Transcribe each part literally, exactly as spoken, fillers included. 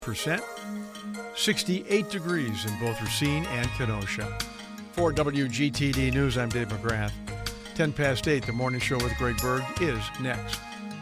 percent. sixty-eight degrees in both Racine and Kenosha. For W G T D News, I'm Dave McGrath. ten past eight, the morning show with Greg Berg is next.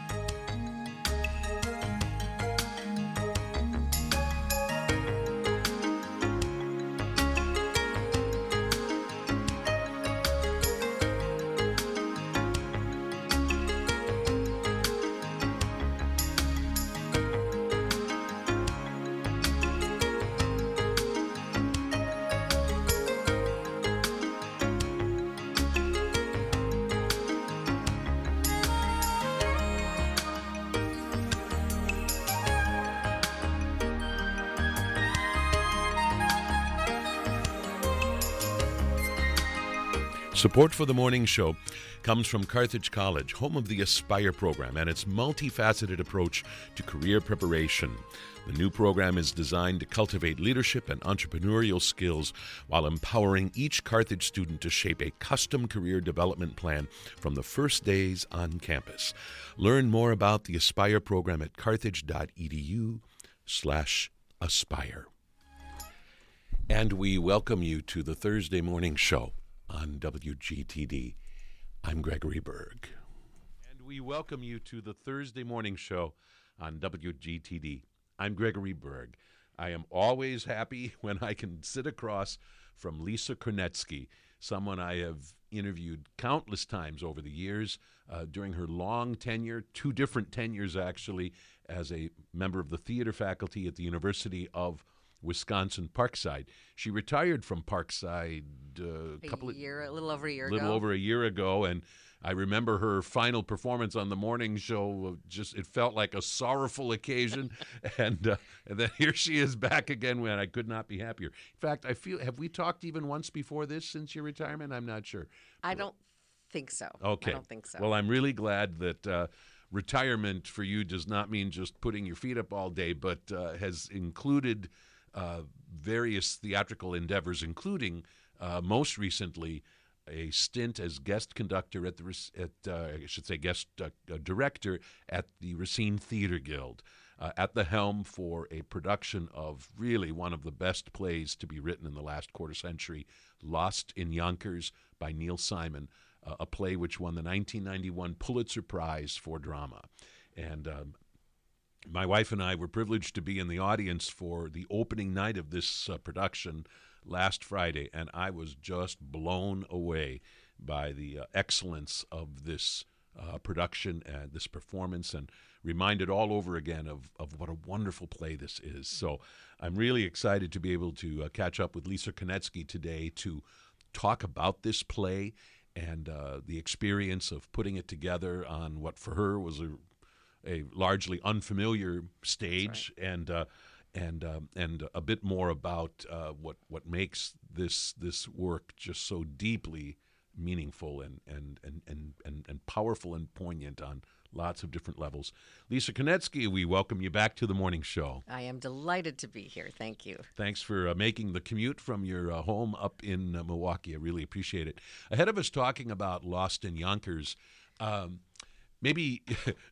Support for the morning show comes from Carthage College, home of the Aspire program and its multifaceted approach to career preparation. The new program is designed to cultivate leadership and entrepreneurial skills while empowering each Carthage student to shape a custom career development plan from the first days on campus. Learn more about the Aspire program at carthage.edu slash aspire. And we welcome you to the Thursday morning show on W G T D. I'm Gregory Berg. And we welcome you to the Thursday morning show on W G T D. I'm Gregory Berg. I am always happy when I can sit across from Lisa Kernetsky, someone I have interviewed countless times over the years uh, during her long tenure, two different tenures actually, as a member of the theater faculty at the University of Wisconsin Parkside. She retired from Parkside uh, a couple a year, of, a little over a year little ago. over a year ago, and I remember her final performance on the morning show. Just it felt like a sorrowful occasion, and, uh, and then here she is back again. When I could not be happier. In fact, I feel have we talked even once before this since your retirement? I'm not sure. I don't think so. Okay, I don't think so. Well, I'm really glad that. Uh, retirement for you does not mean just putting your feet up all day, but uh, has included Uh, various theatrical endeavors, including uh, most recently a stint as guest conductor at the at uh, I should say guest uh, director at the Racine Theater Guild, uh, at the helm for a production of really one of the best plays to be written in the last quarter century, Lost in Yonkers by Neil Simon, uh, a play which won the nineteen ninety-one Pulitzer Prize for drama, and. Um, My wife and I were privileged to be in the audience for the opening night of this uh, production last Friday, and I was just blown away by the uh, excellence of this uh, production and this performance, and reminded all over again of, of what a wonderful play this is. So I'm really excited to be able to uh, catch up with Lisa Kernetsky today to talk about this play and uh, the experience of putting it together on what for her was a a largely unfamiliar stage, right. and uh, and um, and a bit more about uh, what what makes this this work just so deeply meaningful and and and and and, and powerful and poignant on lots of different levels. Lisa Kernetsky, we welcome you back to the morning show. I am delighted to be here. Thank you. Thanks for uh, making the commute from your uh, home up in uh, Milwaukee. I really appreciate it. Ahead of us talking about Lost in Yonkers, um, maybe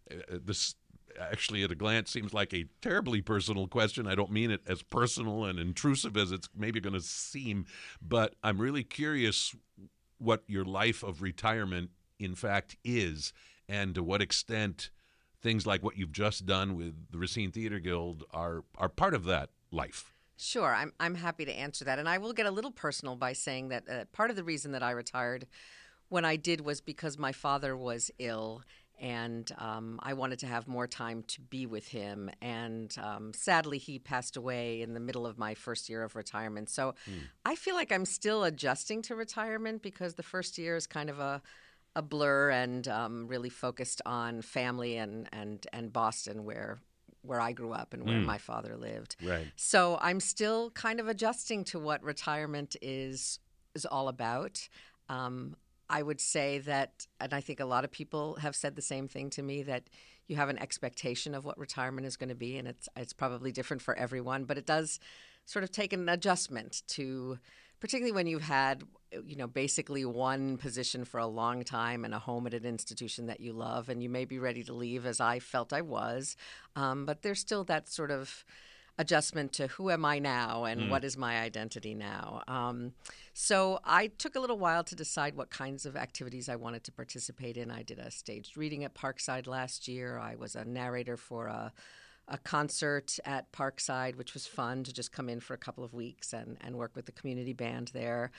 this actually at a glance seems like a terribly personal question. I don't mean it as personal and intrusive as it's maybe going to seem, but I'm really curious what your life of retirement in fact is, and to what extent things like what you've just done with the Racine Theater Guild are are part of that life. Sure, I'm I'm happy to answer that, and I will get a little personal by saying that uh, part of the reason that I retired when I did was because my father was ill, and um, I wanted to have more time to be with him. And um, sadly, he passed away in the middle of my first year of retirement. So mm. I feel like I'm still adjusting to retirement because the first year is kind of a a blur and um, really focused on family and and and Boston, where where I grew up and where mm. my father lived. Right. So I'm still kind of adjusting to what retirement is is all about. Um, I would say that, and I think a lot of people have said the same thing to me, that you have an expectation of what retirement is going to be, and it's it's probably different for everyone, but it does sort of take an adjustment to, particularly when you've had, you know, basically one position for a long time and a home at an institution that you love, and you may be ready to leave, as I felt I was, um, but there's still that sort of adjustment to who am I now and Mm. what is my identity now. Um, so I took a little while to decide what kinds of activities I wanted to participate in. I did a staged reading at Parkside last year. I was a narrator for a, a concert at Parkside, which was fun to just come in for a couple of weeks and, and work with the community band there.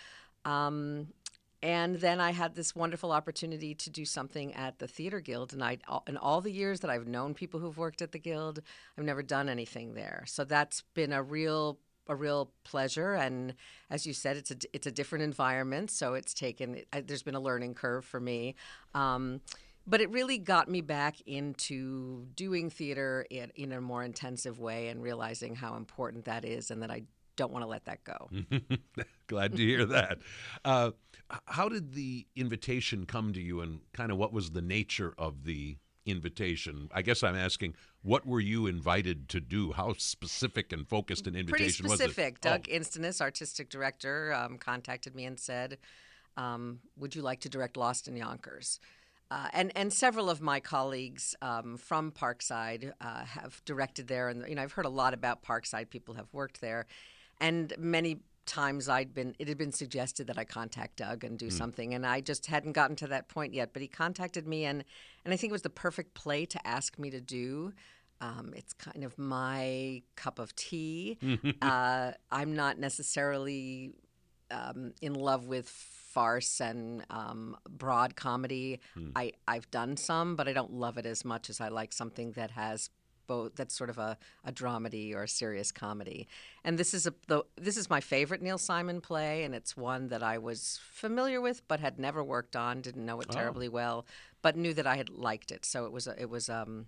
Um, And then I had this wonderful opportunity to do something at the Theater Guild. And I, in all the years that I've known people who've worked at the Guild, I've never done anything there. So that's been a real, a real pleasure. And as you said, it's a, it's a different environment. So it's taken, it, there's been a learning curve for me. Um, but it really got me back into doing theater in, in a more intensive way and realizing how important that is and that I don't want to let that go. Glad to hear that. Uh, how did the invitation come to you, and kind of what was the nature of the invitation? I guess I'm asking, what were you invited to do? How specific and focused an invitation Pretty specific. was it? Doug Oh. Instanus, artistic director, um, contacted me and said, um, would you like to direct Lost in Yonkers? Uh, and and several of my colleagues um, from Parkside uh, have directed there, and you know I've heard a lot about Parkside. People have worked there, and many times I'd been it had been suggested that I contact Doug and do Mm. something, and I just hadn't gotten to that point yet. But he contacted me, and and I think it was the perfect play to ask me to do. Um, it's kind of my cup of tea. uh, I'm not necessarily um, in love with farce and um, broad comedy. Hmm. I, I've done some, but I don't love it as much as I like something that has both. That's sort of a, a dramedy or a serious comedy. And this is a the, this is my favorite Neil Simon play, and it's one that I was familiar with but had never worked on. Didn't know it Oh. terribly well, but knew that I had liked it. So it was a, it was um.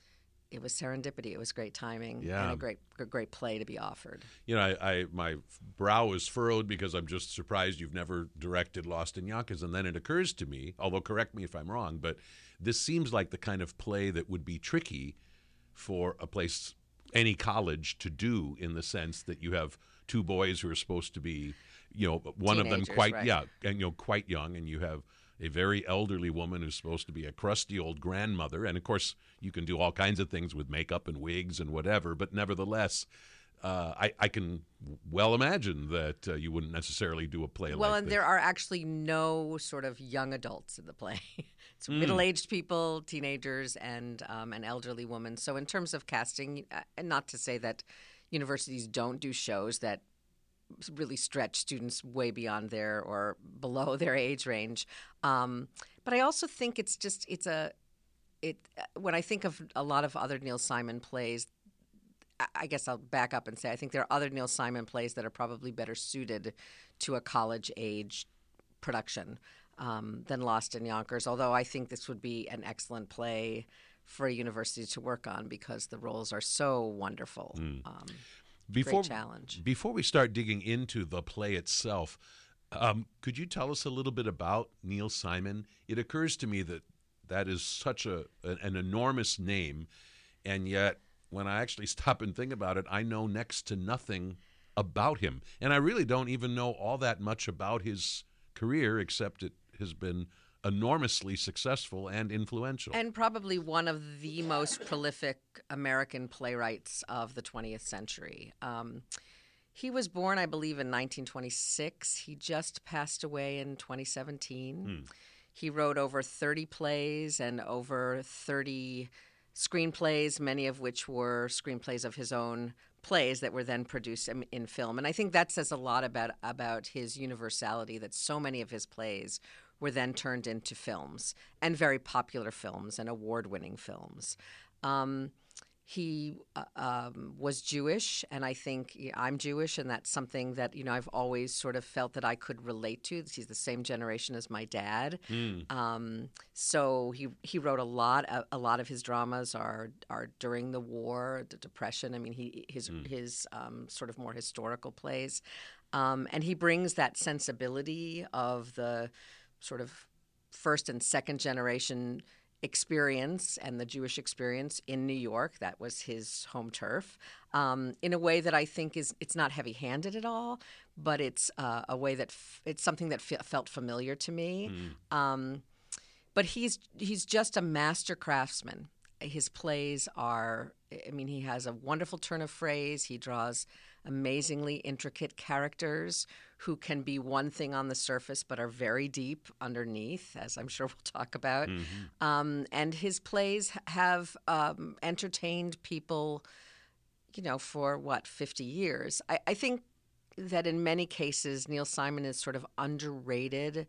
It was serendipity. It was great timing Yeah. and a great, a great play to be offered. You know, I, I my brow is furrowed because I'm just surprised you've never directed Lost in Yonkers. And then it occurs to me, although correct me if I'm wrong, but this seems like the kind of play that would be tricky for a place, any college, to do, in the sense that you have two boys who are supposed to be, you know, one of them Teenagers, quite right. yeah, and you know, quite young, and you have a very elderly woman who's supposed to be a crusty old grandmother. And, of course, you can do all kinds of things with makeup and wigs and whatever, but nevertheless, uh, I, I can well imagine that uh, you wouldn't necessarily do a play Well, like and this. there are actually no sort of young adults in the play. It's Mm. middle-aged people, teenagers, and um, an elderly woman. So in terms of casting, uh, and not to say that universities don't do shows that really stretch students way beyond their or below their age range. Um, but I also think it's just it's a it when I think of a lot of other Neil Simon plays, I- I guess I'll back up and say I think there are other Neil Simon plays that are probably better suited to a college age production um, than Lost in Yonkers. Although I think this would be an excellent play for a university to work on because the roles are so wonderful. Mm. Um, Before, great challenge. Before we start digging into the play itself, um, could you tell us a little bit about Neil Simon? It occurs to me that that is such a an, an enormous name, and yet when I actually stop and think about it, I know next to nothing about him. And I really don't even know all that much about his career, except it has been enormously successful and influential. And probably one of the most prolific American playwrights of the twentieth century. Um, he was born, I believe, in nineteen twenty-six. He just passed away in twenty seventeen. Hmm. He wrote over thirty plays and over thirty screenplays, many of which were screenplays of his own plays that were then produced in, in film. And I think that says a lot about about his universality, that so many of his plays were then turned into films, and very popular films and award-winning films. Um, he uh, um, was Jewish, and I think yeah, I'm Jewish, and that's something that you know I've always sort of felt that I could relate to. He's the same generation as my dad, Mm. um, so he he wrote a lot. A, a lot of his dramas are are during the war, the Depression. I mean, he his Mm. his um, sort of more historical plays, um, and he brings that sensibility of the sort of first and second generation experience and the Jewish experience in New York. That was his home turf, um, in a way that I think is it's not heavy-handed at all, but it's uh, a way that f- it's something that f- felt familiar to me. Mm. Um, but he's he's just a master craftsman. his plays are, I mean, he has a wonderful turn of phrase. He draws amazingly intricate characters who can be one thing on the surface but are very deep underneath, as I'm sure we'll talk about. Mm-hmm. Um, and his plays have um, entertained people, you know, for what, fifty years. I, I think that in many cases, Neil Simon is sort of underrated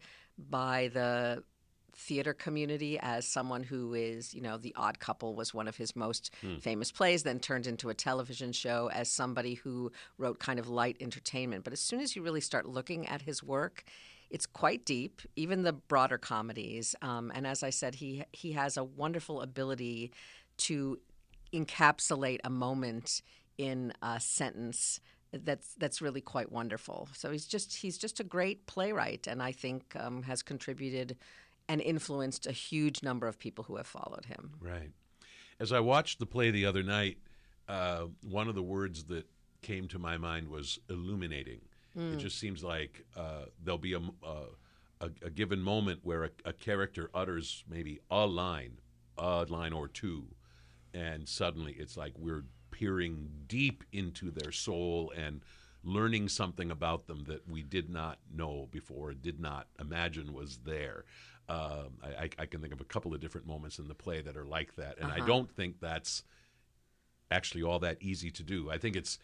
by the theater community as someone who is, you know, The Odd Couple was one of his most mm. famous plays, then turned into a television show, as somebody who wrote kind of light entertainment. But as soon as you really start looking at his work, it's quite deep, even the broader comedies. Um, and as I said, he he has a wonderful ability to encapsulate a moment in a sentence that's that's really quite wonderful. So he's just he's just a great playwright, and I think um, has contributed and influenced a huge number of people who have followed him. Right. As I watched the play the other night, uh, one of the words that came to my mind was illuminating. Mm. It just seems like uh, there'll be a, a, a given moment where a, a character utters maybe a line, a line or two, and suddenly it's like we're peering deep into their soul and learning something about them that we did not know before, did not imagine was there. Um, I, I can think of a couple of different moments in the play that are like that, and uh-huh. I don't think that's actually all that easy to do. I think it's,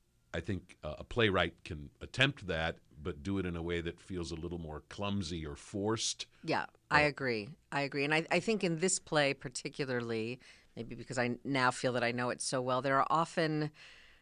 I think uh, a playwright can attempt that, but do it in a way that feels a little more clumsy or forced. Yeah, I agree. I agree, and I, I think in this play particularly, maybe because I now feel that I know it so well, there are often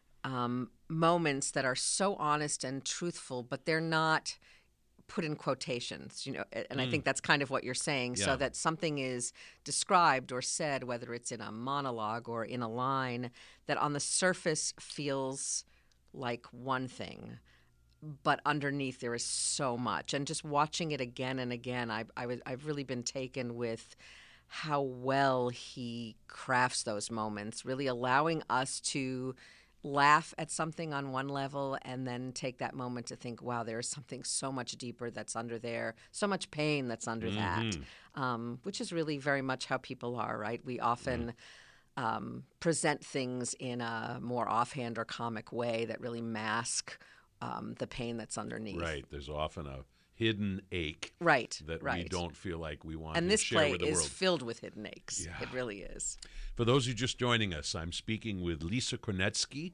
um, moments that are so honest and truthful, but they're not put in quotations, you know, and mm. I think that's kind of what you're saying, yeah. so that something is described or said, whether it's in a monologue or in a line, that on the surface feels like one thing, but underneath there is so much. And just watching it again and again, I, I was, I've really been taken with how well he crafts those moments, really allowing us to laugh at something on one level and then take that moment to think, wow, there's something so much deeper that's under there, so much pain that's under mm-hmm. that, um, which is really very much how people are, right? We often mm. um, present things in a more offhand or comic way that really mask um, the pain that's underneath. Right. There's often a hidden ache right, that right. we don't feel like we want and to share with the world. And this play is filled with hidden aches. Yeah. It really is. For those who are just joining us, I'm speaking with Lisa Kornetsky,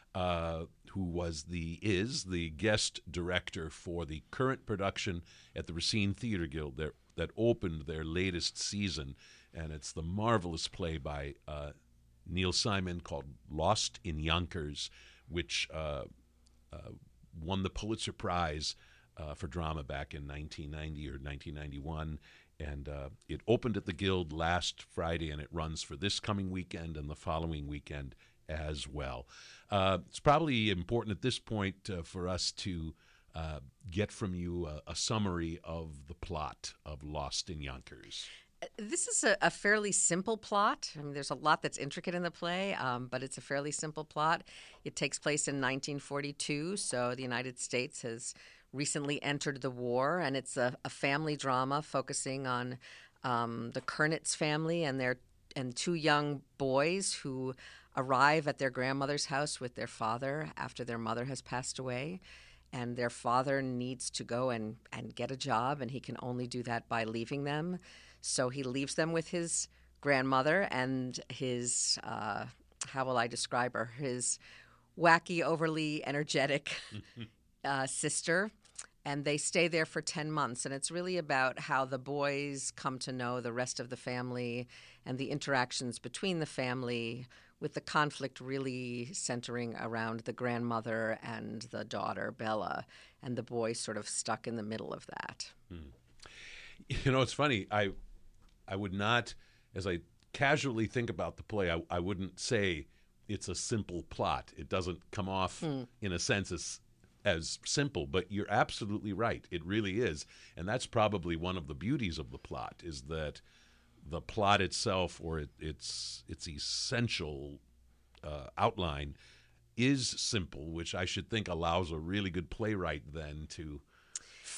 uh, who was the is the guest director for the current production at the Racine Theater Guild that, that opened their latest season, and it's the marvelous play by uh, Neil Simon called Lost in Yonkers, which uh, uh, won the Pulitzer Prize Uh, for drama back in nineteen ninety or nineteen ninety-one, and uh, it opened at the Guild last Friday, and it runs for this coming weekend and the following weekend as well. Uh, it's probably important at this point uh, for us to uh, get from you a, a summary of the plot of Lost in Yonkers. This is a, a fairly simple plot. I mean, there's a lot that's intricate in the play, um, but it's a fairly simple plot. It takes place in nineteen forty-two, so the United States has recently entered the war, and it's a, a family drama focusing on um, the Kernitz family and their and two young boys who arrive at their grandmother's house with their father after their mother has passed away. And their father needs to go and, and get a job, and he can only do that by leaving them. So he leaves them with his grandmother and his, uh, how will I describe her, his wacky, overly energetic uh, sister. And they stay there for ten months. And it's really about how the boys come to know the rest of the family and the interactions between the family, with the conflict really centering around the grandmother and the daughter, Bella, and the boy sort of stuck in the middle of that. Hmm. You know, it's funny. I I would not, as I casually think about the play, I, I wouldn't say it's a simple plot. It doesn't come off, hmm. in a sense, as as simple, but you're absolutely right. It really is. And that's probably one of the beauties of the plot, is that the plot itself, or it, its its essential uh, outline, is simple, which I should think allows a really good playwright then to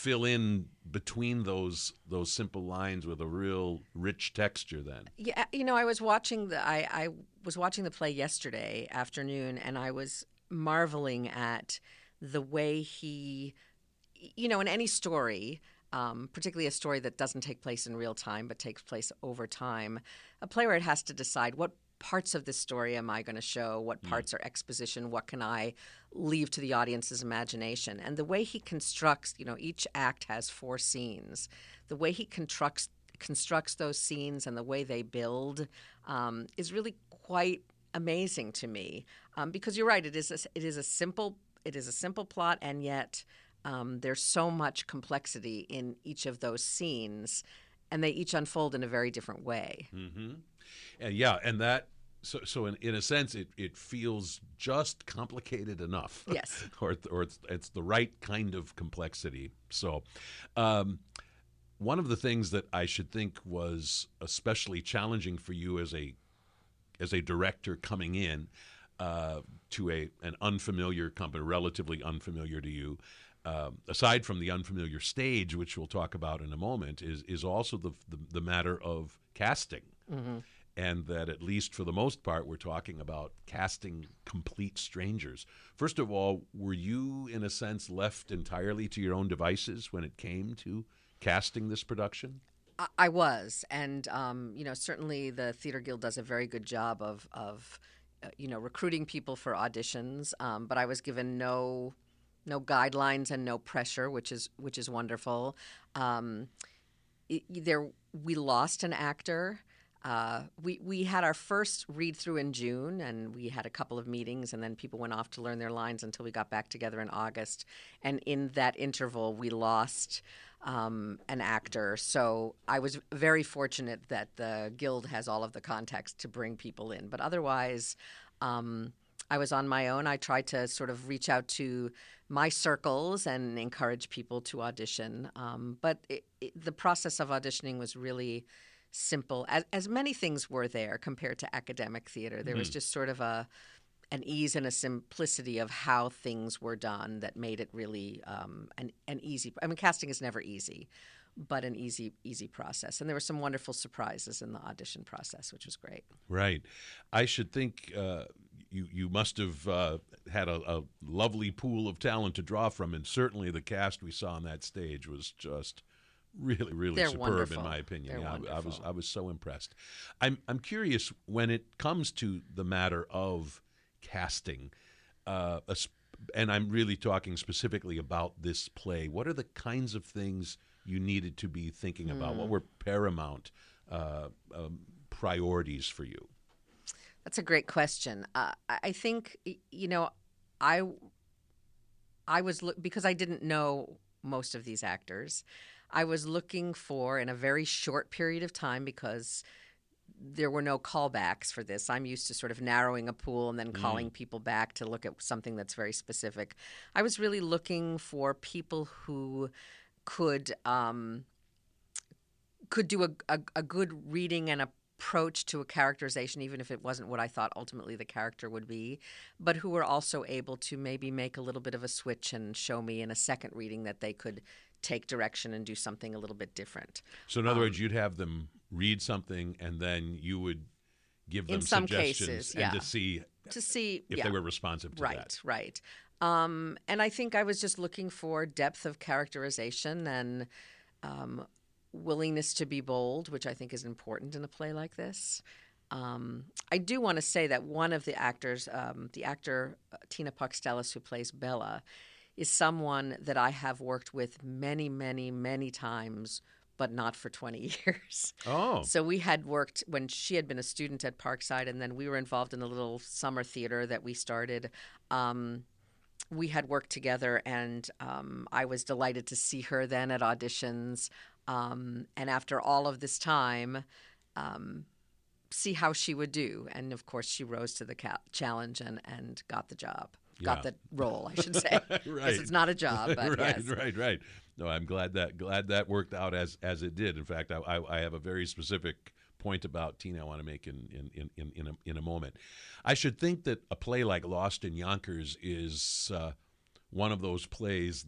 fill in between those those simple lines with a real rich texture then. Yeah, you know, I was watching the I, I was watching the play yesterday afternoon, and I was marveling at the way he, you know, in any story, um, particularly a story that doesn't take place in real time but takes place over time, a playwright has to decide what parts of this story am I going to show, what parts mm. are exposition, what can I leave to the audience's imagination. And the way he constructs, you know, each act has four scenes. The way he constructs constructs those scenes and the way they build um, is really quite amazing to me. Um, because you're right, it is a, it is a simple it is a simple plot, and yet um, there's so much complexity in each of those scenes, and they each unfold in a very different way. Mm-hmm. And yeah, and that so so in, in a sense it, it feels just complicated enough. Yes. or or it's, it's the right kind of complexity. So um, one of the things that I should think was especially challenging for you as a as a director coming in uh, to a an unfamiliar company, relatively unfamiliar to you, Um, aside from the unfamiliar stage, which we'll talk about in a moment, is is also the the, the matter of casting. Mm-hmm. And that at least for the most part, we're talking about casting complete strangers. First of all, were you, in a sense, left entirely to your own devices when it came to casting this production? I, I was. And, um, you know, certainly the Theater Guild does a very good job of, of uh, you know, recruiting people for auditions. Um, but I was given no no guidelines and no pressure, which is which is wonderful. Um, it, there, we lost an actor. Uh, we, we had our first read-through in June, and we had a couple of meetings, and then people went off to learn their lines until we got back together in August. And in that interval, we lost um, an actor. So I was very fortunate that the Guild has all of the context to bring people in. But otherwise, um, I was on my own. I tried to sort of reach out to my circles and encourage people to audition. Um, but it, it, the process of auditioning was really simple, as, as many things were there compared to academic theater. There mm-hmm. was just sort of a an ease and a simplicity of how things were done that made it really um, an, an easy – I mean, casting is never easy, but an easy, easy process. And there were some wonderful surprises in the audition process, which was great. Right. I should think uh, you, you must have uh, had a, a lovely pool of talent to draw from, and certainly the cast we saw on that stage was just – really, really They're superb, wonderful. in my opinion. They're Yeah, I, I was, I was so impressed. I'm, I'm curious when it comes to the matter of casting, uh, and I'm really talking specifically about this play. What are the kinds of things you needed to be thinking about? Mm. What were paramount uh, um, priorities for you? That's a great question. Uh, I think you know, I, I was because I didn't know most of these actors. I was looking for, in a very short period of time, because there were no callbacks for this. I'm used to sort of narrowing a pool and then calling mm. people back to look at something that's very specific. I was really looking for people who could um, could do a, a, a good reading and approach to a characterization, even if it wasn't what I thought ultimately the character would be, but who were also able to maybe make a little bit of a switch and show me in a second reading that they could take direction and do something a little bit different. So in other um, words, you'd have them read something and then you would give them in some suggestions cases, and yeah. to see to see if yeah. they were responsive to right, that. Right, right. Um, and I think I was just looking for depth of characterization and um, willingness to be bold, which I think is important in a play like this. Um, I do want to say that one of the actors, um, the actor uh, Tina Puckstellis, who plays Bella, is someone that I have worked with many, many, many times, but not for twenty years. Oh. So we had worked when she had been a student at Parkside, and then we were involved in a little summer theater that we started. Um, we had worked together, and um, I was delighted to see her then at auditions. Um, and after all of this time, um, see how she would do. And, of course, she rose to the ca- challenge and, and got the job. Got Yeah. the role, I should say. Right. Because it's not a job, but right, yes. right, right. No, I'm glad that glad that worked out as as it did. In fact, I, I, I have a very specific point about Tina I want to make in in, in, in, in, a, in a moment. I should think that a play like Lost in Yonkers is uh, one of those plays that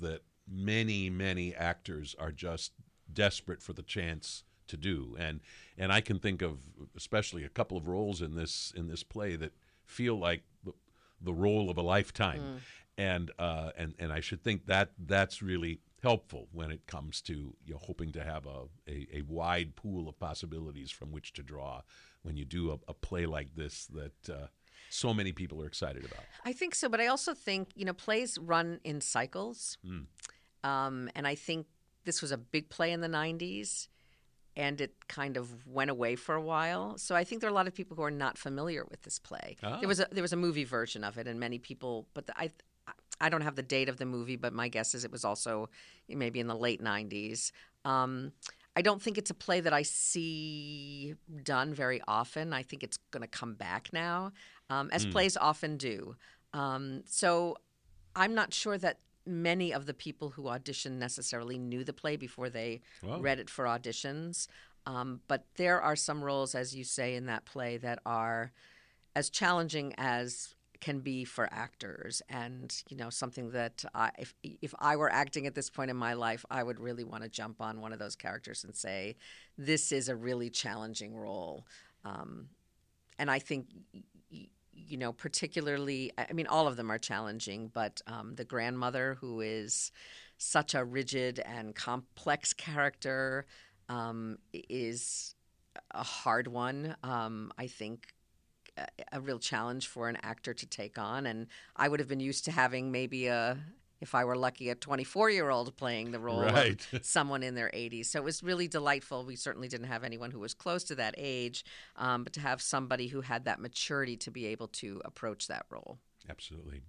many, many actors are just desperate for the chance to do. And and I can think of especially a couple of roles in this in this play that feel like the, the role of a lifetime. Mm. And uh, and and I should think that that's really helpful when it comes to, you know, hoping to have a, a, a wide pool of possibilities from which to draw when you do a, a play like this that uh, so many people are excited about. I think so, but I also think, you know, plays run in cycles. Mm. Um, and I think this was a big play in the nineties, and it kind of went away for a while. So I think there are a lot of people who are not familiar with this play. Oh. There was a there was a movie version of it, and many people, but the, I I don't have the date of the movie, but my guess is it was also maybe in the late nineties. Um, I don't think it's a play that I see done very often. I think it's going to come back now, um, as mm. plays often do. Um, so I'm not sure that many of the people who auditioned necessarily knew the play before they Whoa. read it for auditions. Um, but there are some roles, as you say, in that play that are as challenging as can be for actors, and you know, something that I, if if I were acting at this point in my life, I would really want to jump on one of those characters and say, this is a really challenging role. Um, and I think, you know, particularly, I mean, all of them are challenging, but um, the grandmother, who is such a rigid and complex character, um, is a hard one. Um, I think a real challenge for an actor to take on. And I would have been used to having maybe a, if I were lucky, a twenty-four-year-old playing the role right. of someone in their eighties. So it was really delightful. We certainly didn't have anyone who was close to that age, um, but to have somebody who had that maturity to be able to approach that role. Absolutely.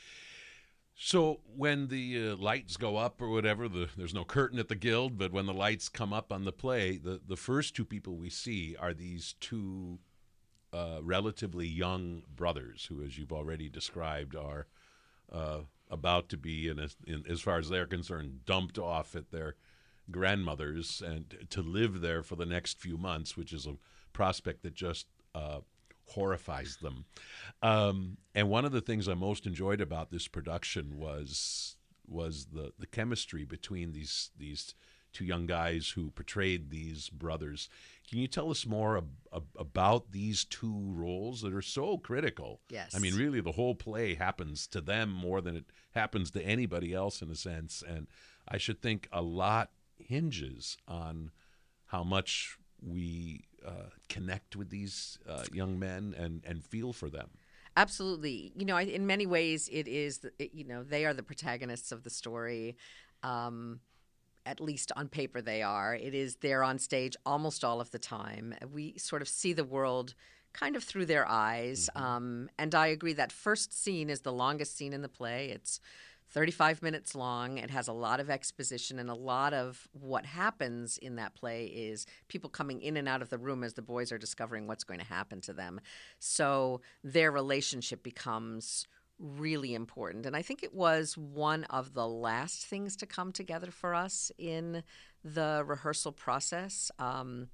So when the uh, lights go up or whatever, the, there's no curtain at the Guild, but when the lights come up on the play, the, the first two people we see are these two Uh, relatively young brothers who, as you've already described, are uh, about to be, in, a, in as far as they're concerned, dumped off at their grandmother's and to live there for the next few months, which is a prospect that just uh, horrifies them. Um, and one of the things I most enjoyed about this production was was the, the chemistry between these these two young guys who portrayed these brothers. Can you tell us more ab- ab- about these two roles that are so critical? Yes. I mean, really, the whole play happens to them more than it happens to anybody else, in a sense. And I should think a lot hinges on how much we uh, connect with these uh, young men and, and feel for them. Absolutely. You know, I, in many ways, it is, the, it, you know, they are the protagonists of the story. Um At least on paper they are. It is they're on stage almost all of the time. We sort of see the world kind of through their eyes. Mm-hmm. Um, and I agree that first scene is the longest scene in the play. It's thirty-five minutes long. It has a lot of exposition, and a lot of what happens in that play is people coming in and out of the room as the boys are discovering what's going to happen to them. So their relationship becomes really important. And I think it was one of the last things to come together for us in the rehearsal process. Um,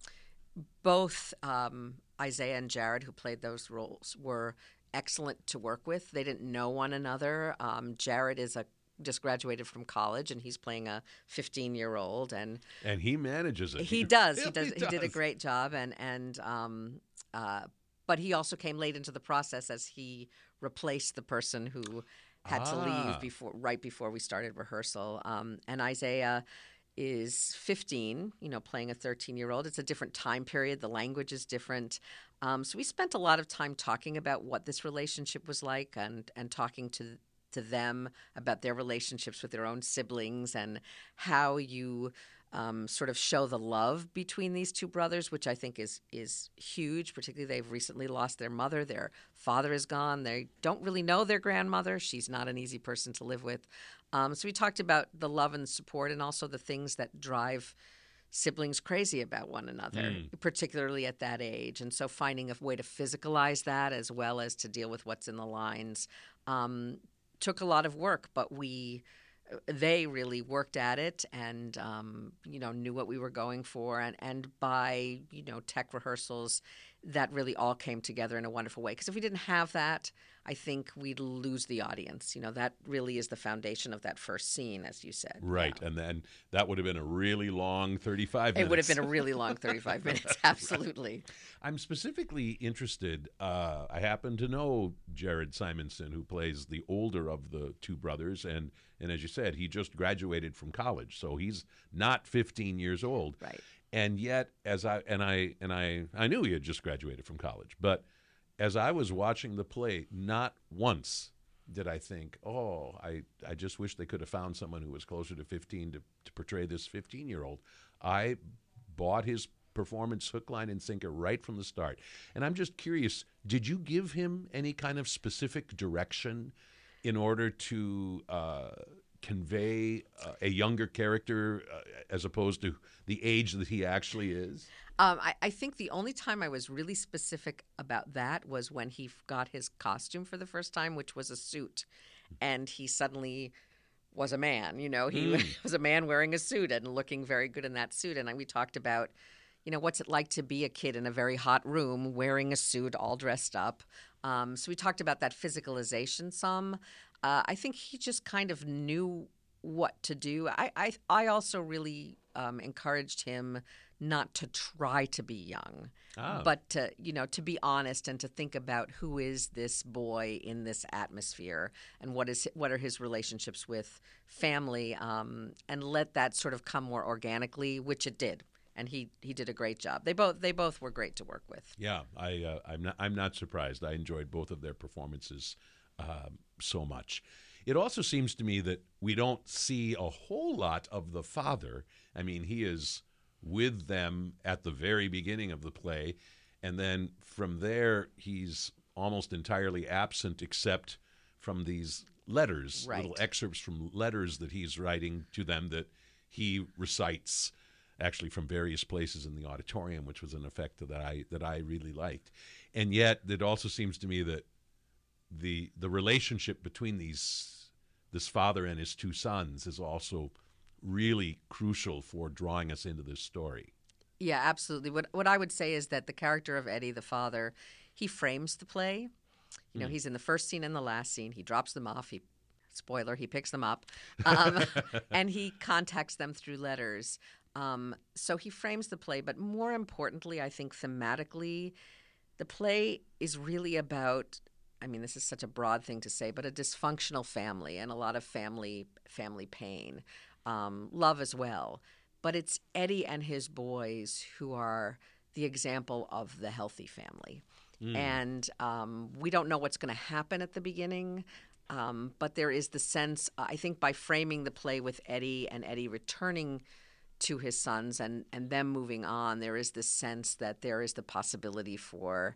both um, Isaiah and Jared, who played those roles, were excellent to work with. They didn't know one another. Um, Jared is a just graduated from college, and he's playing a fifteen-year-old, and and he manages it. He does. He does. He, does. he did a great job, and and um, uh, but he also came late into the process as he replaced the person who had ah. to leave before right before we started rehearsal. Um, and Isaiah is fifteen, you know, playing a thirteen-year-old. It's a different time period. The language is different. Um, so we spent a lot of time talking about what this relationship was like, and and talking to to them about their relationships with their own siblings, and how you um, sort of show the love between these two brothers, which I think is is huge. Particularly, they've recently lost their mother. Their father is gone. They don't really know their grandmother. She's not an easy person to live with. Um, so we talked about the love and support, and also the things that drive siblings crazy about one another, mm. particularly at that age. And so finding a way to physicalize that as well as to deal with what's in the lines um, took a lot of work, but we they really worked at it, and um, you know, knew what we were going for. And, and by, you know, tech rehearsals, that really all came together in a wonderful way. Because if we didn't have that, I think we'd lose the audience. You know, that really is the foundation of that first scene, as you said. Right, Yeah. and then that would have been a really long thirty-five minutes. It would have been a really long thirty-five minutes, absolutely. I'm specifically interested. Uh, I happen to know Jared Simonson, who plays the older of the two brothers, and and as you said, he just graduated from college, so he's not fifteen years old. Right. And yet, as I and I and I, I knew he had just graduated from college, but as I was watching the play, not once did I think, "Oh, I, I just wish they could have found someone who was closer to fifteen to, to portray this fifteen-year-old." I bought his performance hook, line, and sinker right from the start. And I'm just curious, did you give him any kind of specific direction in order to uh, convey uh, a younger character uh, as opposed to the age that he actually is? Um, I, I think the only time I was really specific about that was when he f- got his costume for the first time, which was a suit. And he suddenly was a man, you know. He Mm. was a man wearing a suit and looking very good in that suit. And we talked about, you know, what's it like to be a kid in a very hot room wearing a suit all dressed up. Um, so we talked about that physicalization some. Uh, I think he just kind of knew what to do. I, I, I also really um, encouraged him not to try to be young, Ah. but to, you know, to be honest and to think about who is this boy in this atmosphere and what is what are his relationships with family, um, and let that sort of come more organically, which it did. And he, he did a great job. They both they both were great to work with. Yeah, I uh, I'm not I'm not surprised. I enjoyed both of their performances uh, so much. It also seems to me that we don't see a whole lot of the father. I mean, he is with them at the very beginning of the play, and then from there he's almost entirely absent except from these letters, Right. little excerpts from letters that he's writing to them that he recites actually from various places in the auditorium, which was an effect that I that I really liked. And yet it also seems to me that the the relationship between these this father and his two sons is also really crucial for drawing us into this story. Yeah, absolutely. What what I would say is that the character of Eddie, the father, he frames the play. You know, he's in the first scene and the last scene. He drops them off. He, spoiler, he picks them up, um, and he contacts them through letters. Um, so he frames the play. But more importantly, I think thematically, the play is really about. I mean, this is such a broad thing to say, but a dysfunctional family and a lot of family family pain. Um, love as well. But it's Eddie and his boys who are the example of the healthy family. Mm. And um, we don't know what's going to happen at the beginning, um, but there is the sense, I think by framing the play with Eddie and Eddie returning to his sons and, and them moving on, there is this sense that there is the possibility for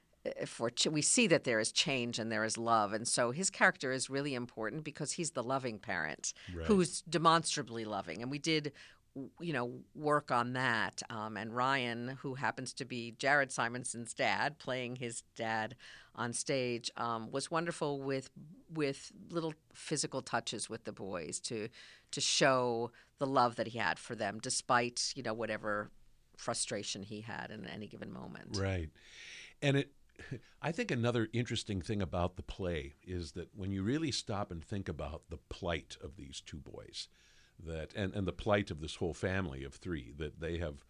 for ch- we see that there is change and there is love. And so his character is really important because he's the loving parent Right. who's demonstrably loving. And we did, you know, work on that. Um, and Ryan, who happens to be Jared Simonson's dad, playing his dad on stage, um, was wonderful with with little physical touches with the boys to to show the love that he had for them, despite, you know, whatever frustration he had in any given moment. Right. And it I think another interesting thing about the play is that when you really stop and think about the plight of these two boys, that and, and the plight of this whole family of three, that they have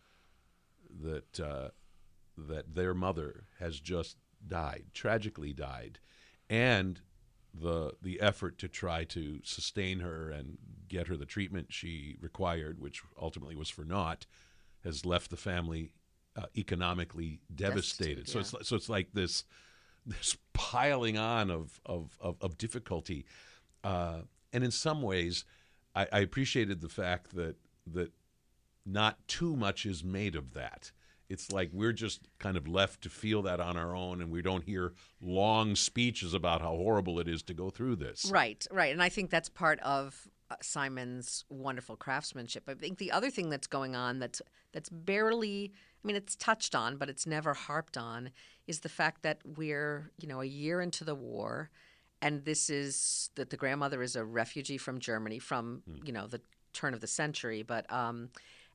that uh, that their mother has just died, tragically died, and the the effort to try to sustain her and get her the treatment she required, which ultimately was for naught, has left the family Uh, economically devastated. Devastated, So yeah. it's so it's like this this piling on of of of, of difficulty, uh, and in some ways, I, I appreciated the fact that that not too much is made of that. It's like we're just kind of left to feel that on our own, and we don't hear long speeches about how horrible it is to go through this. Right, right. And I think that's part of uh, Simon's wonderful craftsmanship. I think the other thing that's going on that's that's barely, I mean, it's touched on, but it's never harped on, is the fact that we're, you know, a year into the war, and this is that the grandmother is a refugee from Germany from, you know, the turn of the century, but um,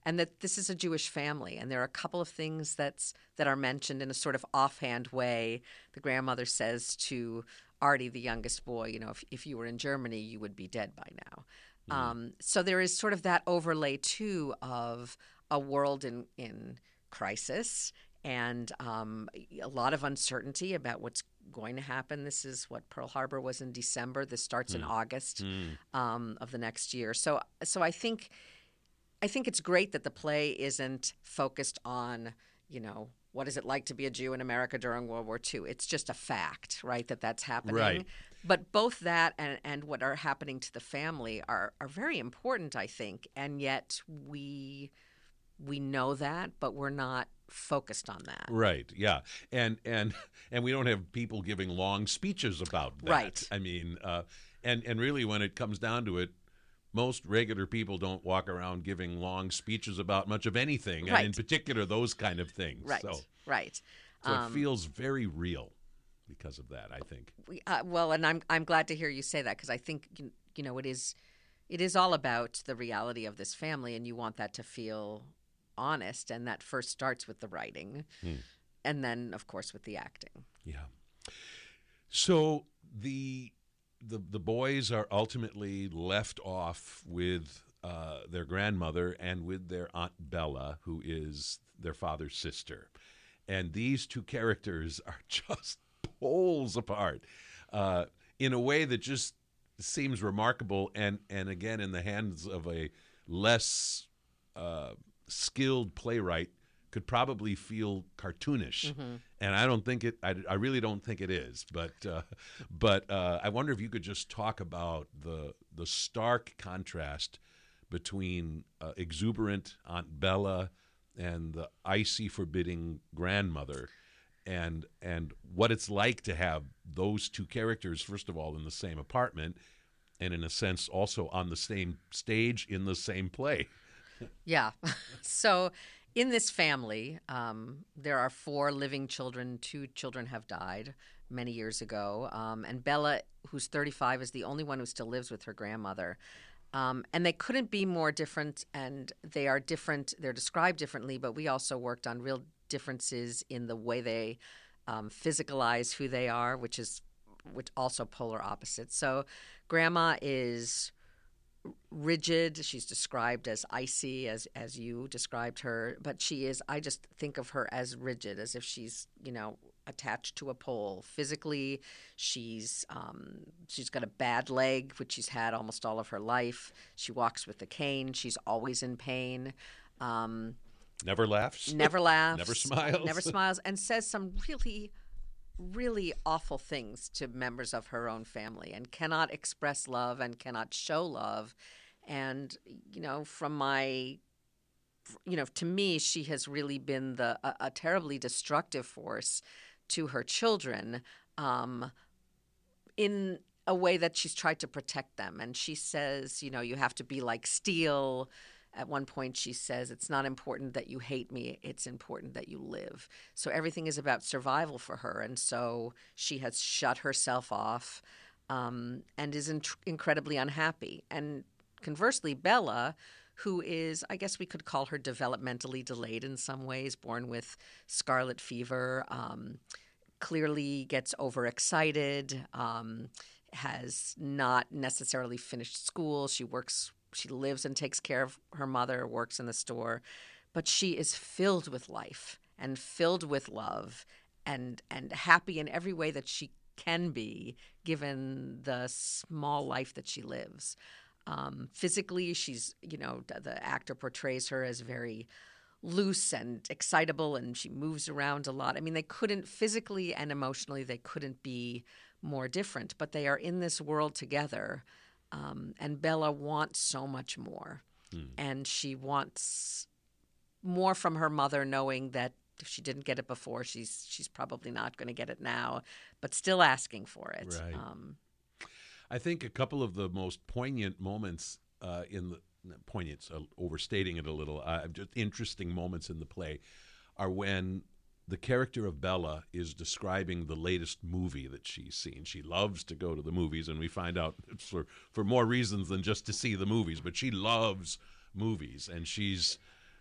and that this is a Jewish family. And there are a couple of things that's that are mentioned in a sort of offhand way. The grandmother says to Artie, the youngest boy, you know, if, if you were in Germany, you would be dead by now. Mm. Um, so there is sort of that overlay, too, of a world in, in crisis and um, a lot of uncertainty about what's going to happen. This is what Pearl Harbor was in December. This starts mm. in August mm. um, of the next year. So, so I think, I think it's great that the play isn't focused on, you know, what is it like to be a Jew in America during World War Two? It's just a fact, right, that that's happening. Right. But both that and, and what are happening to the family are, are very important, I think, and yet we we know that, but we're not focused on that. Right, yeah. And and and we don't have people giving long speeches about that. Right. I mean, uh, and, and really when it comes down to it, most regular people don't walk around giving long speeches about much of anything, right. and in particular those kind of things. Right, so, right. So um, it feels very real because of that, I think. We, uh, well, and I'm I'm glad to hear you say that because I think you, you know it is it is all about the reality of this family, and you want that to feel honest, and that first starts with the writing, hmm. and then of course with the acting. Yeah. So the. The the boys are ultimately left off with uh, their grandmother and with their Aunt Bella, who is their father's sister. And these two characters are just poles apart uh, in a way that just seems remarkable. And, and again, in the hands of a less uh, skilled playwright, could probably feel cartoonish, mm-hmm. and I don't think it. I, I really don't think it is. But uh, but uh, I wonder if you could just talk about the the stark contrast between uh, exuberant Aunt Bella and the icy, forbidding grandmother, and and what it's like to have those two characters, first of all, in the same apartment, and in a sense also on the same stage in the same play. Yeah, so. In this family, um, there are four living children. Two children have died many years ago. Um, and Bella, who's thirty-five, is the only one who still lives with her grandmother. Um, and they couldn't be more different, and they are different. They're described differently, but we also worked on real differences in the way they um, physicalize who they are, which is which also polar opposites. So Grandma is rigid. She's described as icy, as as you described her, but she is, I just think of her as rigid, as if she's, you know, attached to a pole. Physically, she's um, she's got a bad leg, which she's had almost all of her life. She walks with a cane. She's always in pain. Um, never laughs. Never laughs. Never smiles. Never smiles, and says some really really awful things to members of her own family, and cannot express love and cannot show love. And, you know, from my, you know, to me, she has really been the a, a terribly destructive force to her children um, in a way that she's tried to protect them. And she says, you know, you have to be like steel. At one point, she says, it's not important that you hate me. It's important that you live. So everything is about survival for her. And so she has shut herself off um, and is in- incredibly unhappy. And conversely, Bella, who is, I guess we could call her developmentally delayed in some ways, born with scarlet fever, um, clearly gets overexcited, um, has not necessarily finished school. She works She lives and takes care of her mother, works in the store, but she is filled with life and filled with love and and happy in every way that she can be, given the small life that she lives. Um, physically, she's, you know, the actor portrays her as very loose and excitable, and she moves around a lot. I mean, they couldn't physically and emotionally, they couldn't be more different, but they are in this world together. Um, and Bella wants so much more. Mm. And she wants more from her mother, knowing that if she didn't get it before, she's she's probably not going to get it now, but still asking for it. Right. Um, I think a couple of the most poignant moments uh, in the poignant's uh, overstating it a little, uh, just interesting moments in the play are when the character of Bella is describing the latest movie that she's seen. She loves to go to the movies, and we find out it's for, for more reasons than just to see the movies, but she loves movies, and she's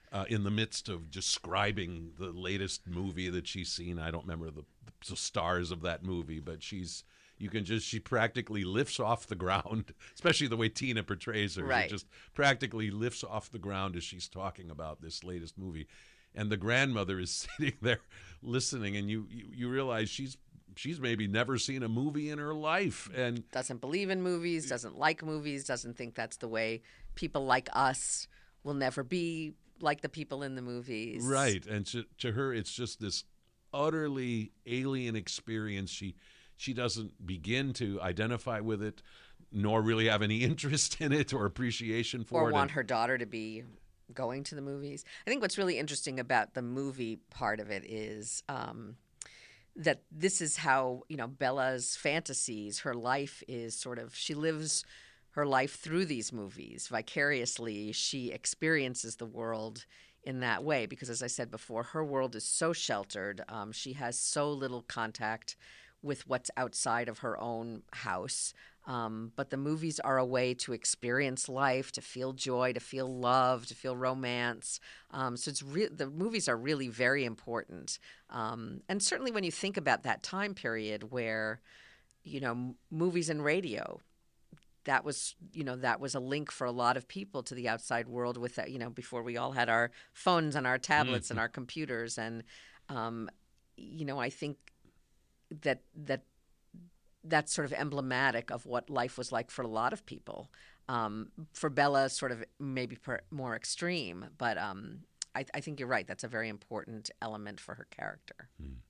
uh, in the midst of describing the latest movie that she's seen. I don't remember the, the stars of that movie, but she's you can just she practically lifts off the ground, especially the way Tina portrays her. Right. She just practically lifts off the ground as she's talking about this latest movie. And the grandmother is sitting there listening, and you, you, you realize she's she's maybe never seen a movie in her life, and doesn't believe in movies, doesn't like movies, doesn't think that's the way people like us will never be like the people in the movies. Right. And to, to her, it's just this utterly alien experience. She she doesn't begin to identify with it, nor really have any interest in it or appreciation for or it. want And- her daughter to be going to the movies. I think what's really interesting about the movie part of it is um, that this is how, you know, Bella's fantasies, her life is sort of, she lives her life through these movies. Vicariously, she experiences the world in that way because, as I said before, her world is so sheltered. Um, she has so little contact with what's outside of her own house. Um, but the movies are a way to experience life, to feel joy, to feel love, to feel romance. Um, so it's re- the movies are really very important. Um, and certainly when you think about that time period where, you know, m- movies and radio, that was, you know, that was a link for a lot of people to the outside world with that, you know, before we all had our phones and our tablets and our computers. And, um, you know, I think that that that's sort of emblematic of what life was like for a lot of people. Um, for Bella, sort of maybe per, more extreme, but um, I, I think you're right. That's a very important element for her character.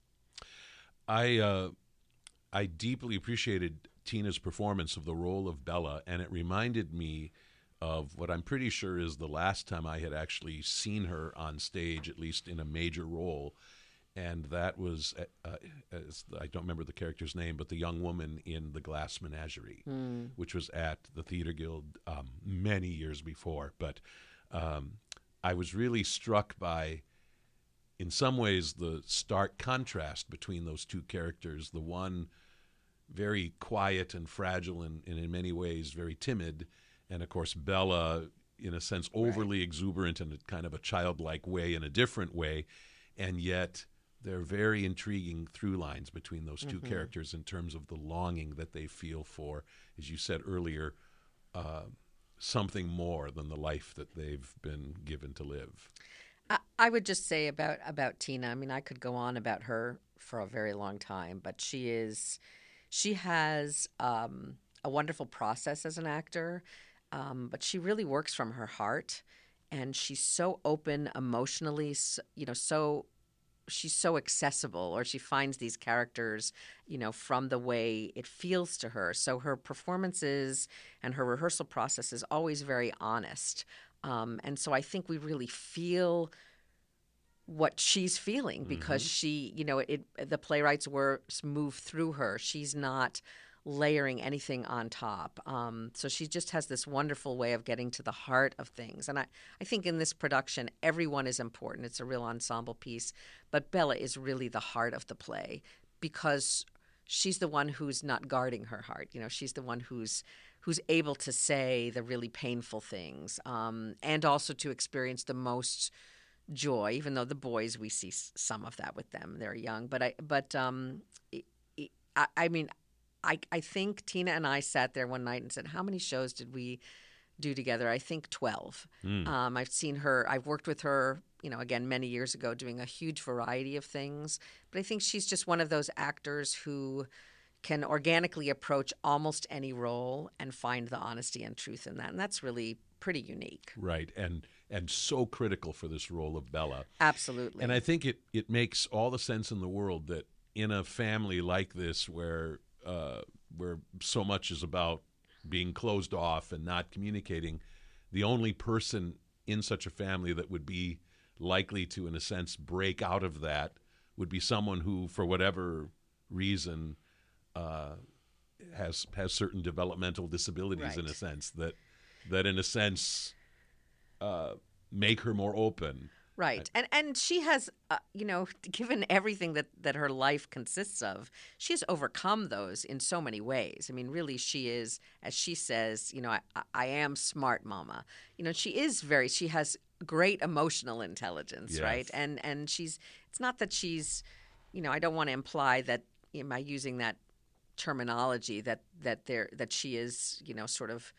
I uh, I deeply appreciated Tina's performance of the role of Bella, and it reminded me of what I'm pretty sure is the last time I had actually seen her on stage, at least in a major role. And that was, uh, as, I don't remember the character's name, but the young woman in The Glass Menagerie, mm. which was at the Theater Guild um, many years before. But um, I was really struck by, in some ways, the stark contrast between those two characters. The one very quiet and fragile and, and in many ways very timid. And, of course, Bella, in a sense, overly right. exuberant in a kind of a childlike way, in a different way. And yet there are very intriguing through lines between those two mm-hmm. characters in terms of the longing that they feel for, as you said earlier, uh, something more than the life that they've been given to live. I, I would just say about, about Tina, I mean, I could go on about her for a very long time, but she is, she has um, a wonderful process as an actor, um, but she really works from her heart, and she's so open emotionally, you know, so she's so accessible, or she finds these characters, you know, from the way it feels to her. So her performances and her rehearsal process is always very honest. Um, and so I think we really feel what she's feeling because mm-hmm. she, you know, it, the playwright's works move through her. She's not layering anything on top. Um, so she just has this wonderful way of getting to the heart of things. And I, I think in this production, everyone is important. It's a real ensemble piece. But Bella is really the heart of the play because she's the one who's not guarding her heart. You know, she's the one who's who's able to say the really painful things um, and also to experience the most joy, even though the boys, we see some of that with them. They're young. But, I, but um, I, I mean, I, I think Tina and I sat there one night and said, how many shows did we do together? I think twelve. Mm. Um, I've seen her, I've worked with her, you know, again, many years ago doing a huge variety of things. But I think she's just one of those actors who can organically approach almost any role and find the honesty and truth in that. And that's really pretty unique. Right. And and so critical for this role of Bella. Absolutely. And I think it, it makes all the sense in the world that in a family like this where Uh, where so much is about being closed off and not communicating, the only person in such a family that would be likely to, in a sense, break out of that would be someone who, for whatever reason, uh, has has certain developmental disabilities, right. in a sense, that, that in a sense, uh, make her more open. Right. And and she has, uh, you know, given everything that, that her life consists of, she has overcome those in so many ways. I mean, really, she is, as she says, you know, I, I am smart, mama. You know, she is very, she has great emotional intelligence, Yes. right? And and she's, it's not that she's, you know, I don't want to imply that, am I using that terminology, that, that there, that she is, you know, sort of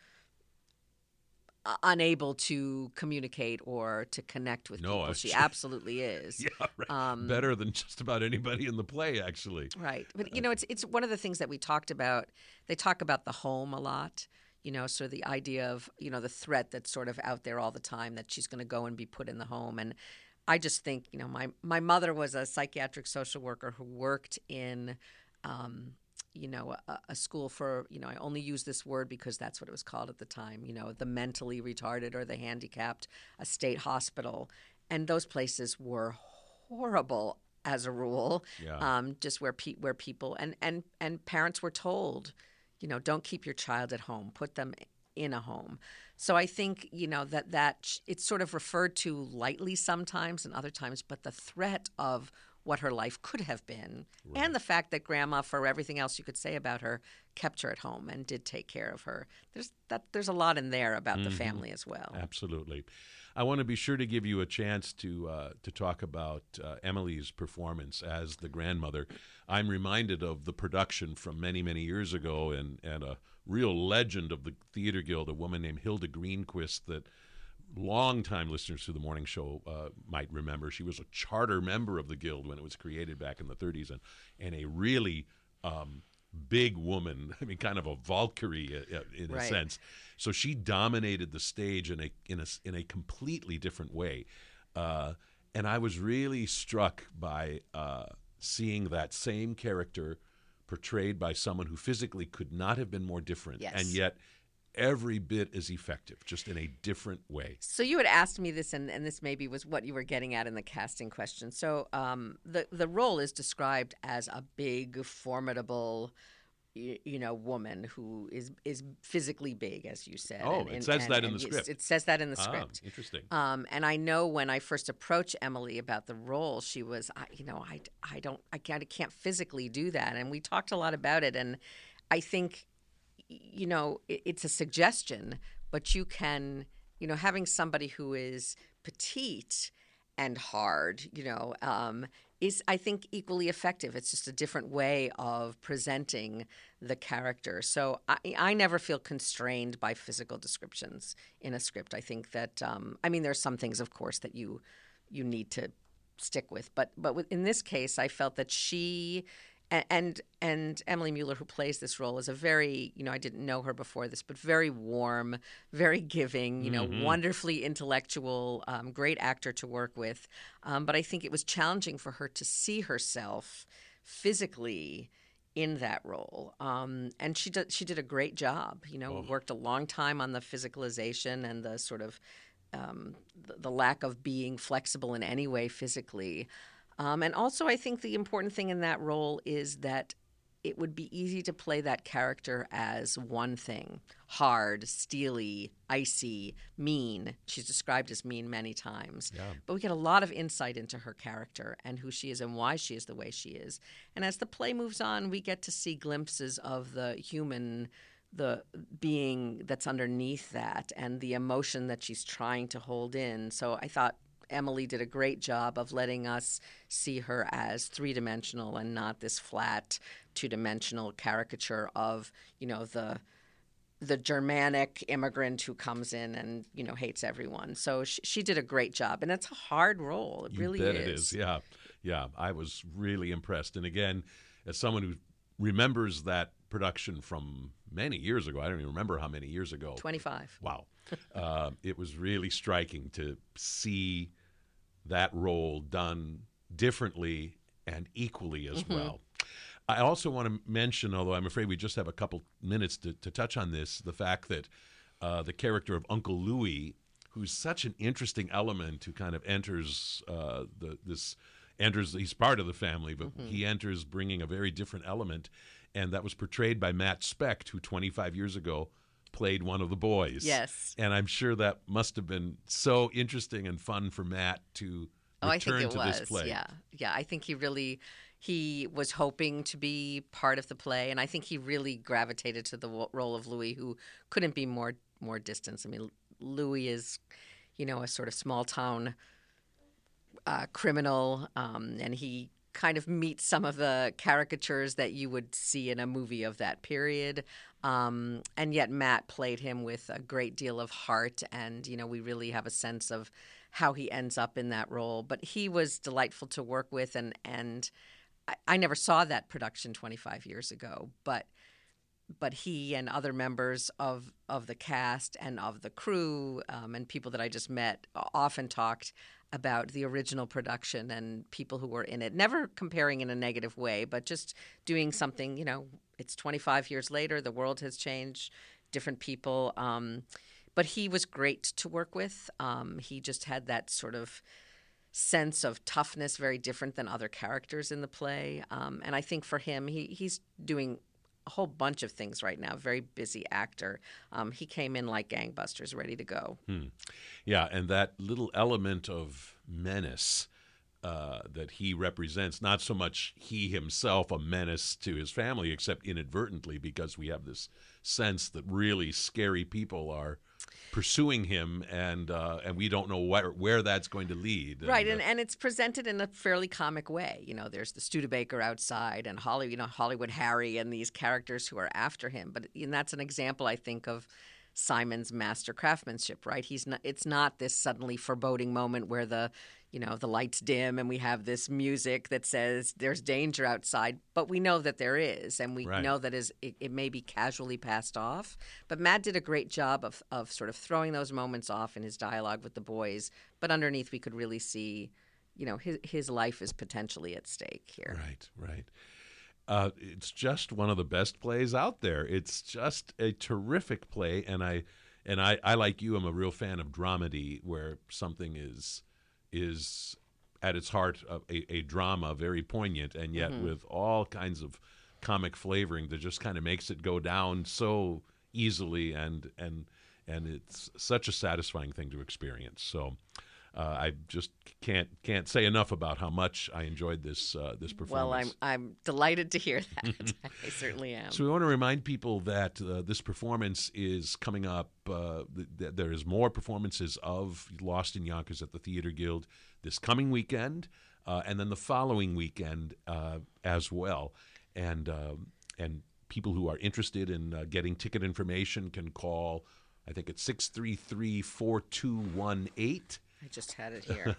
uh, unable to communicate or to connect with No, people. I- She absolutely is. Yeah, right. Um, Better than just about anybody in the play, actually. Right. But, you know, it's it's one of the things that we talked about. They talk about the home a lot, you know, so the idea of, you know, the threat that's sort of out there all the time, that she's going to go and be put in the home. And I just think, you know, my, my mother was a psychiatric social worker who worked in, um, you know, a, a school for, you know, I only use this word because that's what it was called at the time, you know, the mentally retarded or the handicapped, a state hospital. And those places were horrible as a rule, Yeah. um, just where pe- where people and, and, and parents were told, you know, don't keep your child at home, put them in a home. So I think, you know, that that sh- it's sort of referred to lightly sometimes and other times, but the threat of what her life could have been, and the fact that grandma, for everything else you could say about her, kept her at home and did take care of her. There's that. There's a lot in there about the family as well. Absolutely. I want to be sure to give you a chance to uh, to talk about uh, Emily's performance as the grandmother. I'm reminded of the production from many, many years ago, and, and a real legend of the Theater Guild, a woman named Hilda Greenquist, that longtime listeners to the morning show uh, might remember. She was a charter member of the Guild when it was created back in the thirties, and, and a really um, big woman. I mean, kind of a Valkyrie uh, in Right. a sense. So she dominated the stage in a in a in a completely different way, uh, and I was really struck by uh, seeing that same character portrayed by someone who physically could not have been more different, Yes. and yet every bit as effective, just in a different way. So you had asked me this, and, and this maybe was what you were getting at in the casting question. So um, the the role is described as a big, formidable, you, you know, woman who is is physically big, as you said. Oh, and, it and- says and- that in and the yes, script. It says that in the Ah, script. interesting. Um, and I know when I first approached Emily about the role, she was, I, you know, I, I don't, I can't, I can't physically do that. And we talked a lot about it. And I think, you know, it, it's a suggestion, but you can, you know, having somebody who is petite and hard, you know, um, is, I think, equally effective. It's just a different way of presenting the character. So I, I never feel constrained by physical descriptions in a script. I think that, um, I mean, there's some things, of course, that you you need to stick with, but but with, in this case, I felt that she. And, and and Emily Mueller, who plays this role, is a very, you know, I didn't know her before this, but very warm, very giving, you know, wonderfully intellectual, um, great actor to work with. Um, but I think it was challenging for her to see herself physically in that role. Um, and she did, she did a great job, you know, worked a long time on the physicalization and the sort of um, the, the lack of being flexible in any way physically. Um, and also, I think the important thing in that role is that it would be easy to play that character as one thing: hard, steely, icy, mean. She's described as mean many times. Yeah. But we get a lot of insight into her character and who she is and why she is the way she is. And as the play moves on, we get to see glimpses of the human, the being that's underneath that, and the emotion that she's trying to hold in. So I thought Emily did a great job of letting us see her as three-dimensional and not this flat, two-dimensional caricature of, you know, the the Germanic immigrant who comes in and, you know, hates everyone. So she, she did a great job, and it's a hard role. It You really bet is. it is. Yeah, yeah. I was really impressed. And again, as someone who remembers that production from many years ago, I don't even remember how many years ago. twenty-five. Wow. uh, it was really striking to see that role done differently and equally as Mm-hmm. well. I also want to mention, although I'm afraid we just have a couple minutes to, to touch on this, the fact that uh, the character of Uncle Louis, who's such an interesting element who kind of enters uh, the this enters he's part of the family, but Mm-hmm. he enters bringing a very different element, and that was portrayed by Matt Specht, who twenty-five years ago played one of the boys. Yes. And I'm sure that must have been so interesting and fun for Matt to Oh, I think return it to was. this play. Yeah, yeah. I think he really he was hoping to be part of the play, and I think he really gravitated to the wo- role of Louis, who couldn't be more more distant. I mean, Louis is, you know, a sort of small town uh, criminal, um, and he kind of meets some of the caricatures that you would see in a movie of that period. Um, and yet Matt played him with a great deal of heart, and you know, we really have a sense of how he ends up in that role. But he was delightful to work with, and and I, I never saw that production twenty-five years ago, but but he and other members of of the cast and of the crew um, and people that I just met often talked about the original production and people who were in it, never comparing in a negative way, but just doing something, you know, it's twenty-five years later, the world has changed, different people. Um, but he was great to work with. Um, he just had that sort of sense of toughness, very different than other characters in the play. Um, and I think for him, he, he's doing a whole bunch of things right now, very busy actor. Um, he came in like gangbusters, ready to go. Hmm. Yeah, and that little element of menace uh, that he represents, not so much he himself a menace to his family, except inadvertently, because we have this sense that really scary people are pursuing him, and uh, and we don't know where, where that's going to lead. Right, and, and, uh, and it's presented in a fairly comic way. You know, there's the Studebaker outside, and Holly, you know, Hollywood Harry, and these characters who are after him. But and that's an example, I think, of Simon's master craftsmanship. Right, he's not. It's not this suddenly foreboding moment where the, you know, the lights dim and we have this music that says there's danger outside, but we know that there is, and we Right. know that is it, it may be casually passed off. But Matt did a great job of of sort of throwing those moments off in his dialogue with the boys, but underneath we could really see, you know, his his life is potentially at stake here. Right, right. Uh, it's just one of the best plays out there. It's just a terrific play, and I and I, I like you, I'm a real fan of dramedy, where something is is at its heart a, a, a drama, very poignant, and yet Mm-hmm. with all kinds of comic flavoring that just kind of makes it go down so easily, and and and it's such a satisfying thing to experience. So. Uh, I just can't can't say enough about how much I enjoyed this uh, this Well, I'm performance. I'm delighted to hear that. I certainly am. So we want to remind people that uh, this performance is coming up. Uh, th- th- there is more performances of Lost in Yonkers at the Theater Guild this coming weekend, uh, and then the following weekend uh, as well. And um and people who are interested in uh, getting ticket information can call. I think it's six three three, four two one eight. I just had it here.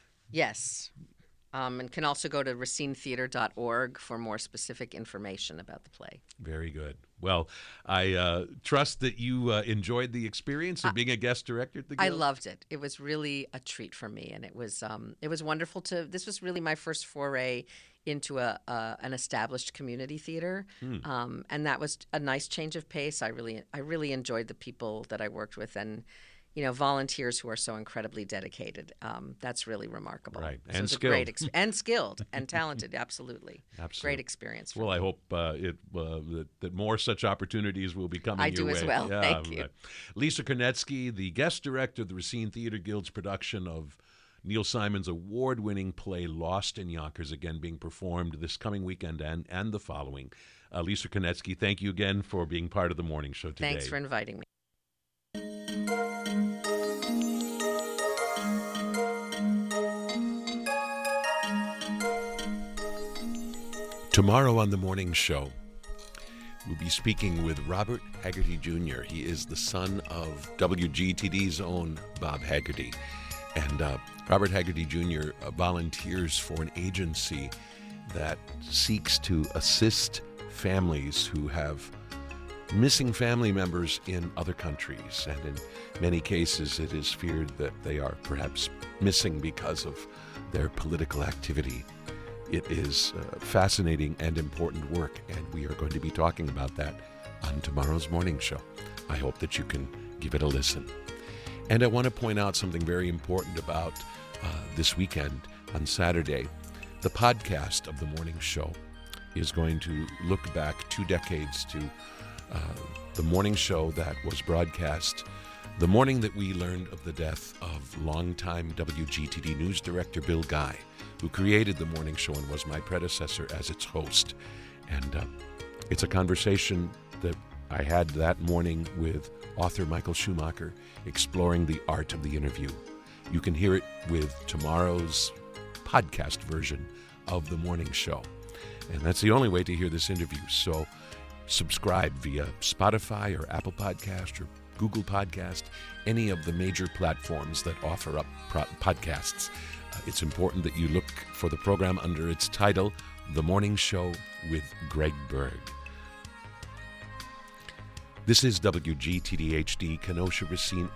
Yes. Um, and can also go to racine theater dot org for more specific information about the play. Very good. Well, I uh, trust that you uh, enjoyed the experience of being a guest director at the I Guild. loved it. It was really a treat for me, and it was um, it was wonderful to. This was really my first foray into a, a an established community theater, Hmm. um, and that was a nice change of pace. I really I really enjoyed the people that I worked with, and you know, volunteers who are so incredibly dedicated. Um, that's really remarkable. Right. So it And was a skilled. great ex- and skilled and talented. Absolutely. Absolutely. Great experience. For Well, me. I hope uh, it uh, that, that more such opportunities will be coming I your do way. as well. Yeah, Thank you. right. Lisa Kornetsky, the guest director of the Racine Theater Guild's production of Neil Simon's award-winning play Lost in Yonkers, again being performed this coming weekend and, and the following. Uh, Lisa Kornetsky, thank you again for being part of the morning show today. Thanks for inviting me. Tomorrow on the morning show, we'll be speaking with Robert Haggerty Junior He is the son of W G T D's own Bob Haggerty. And uh, Robert Haggerty Junior Uh, volunteers for an agency that seeks to assist families who have missing family members in other countries. And in many cases, it is feared that they are perhaps missing because of their political activity. It is uh, fascinating and important work, and we are going to be talking about that on tomorrow's morning show. I hope that you can give it a listen. And I want to point out something very important about uh, this weekend on Saturday. The podcast of the morning show is going to look back two decades to uh, the morning show that was broadcast the morning that we learned of the death of longtime W G T D News Director Bill Guy, who created the morning show and was my predecessor as its host. And uh, it's a conversation that I had that morning with author Michael Schumacher, exploring the art of the interview. You can hear it with tomorrow's podcast version of the morning show. And that's the only way to hear this interview. So subscribe via Spotify or Apple Podcast or Google Podcast, any of the major platforms that offer up pro- podcasts. Uh, it's important that you look for the program under its title, The Morning Show with Greg Berg. This is W G T D H D, Kenosha, Racine,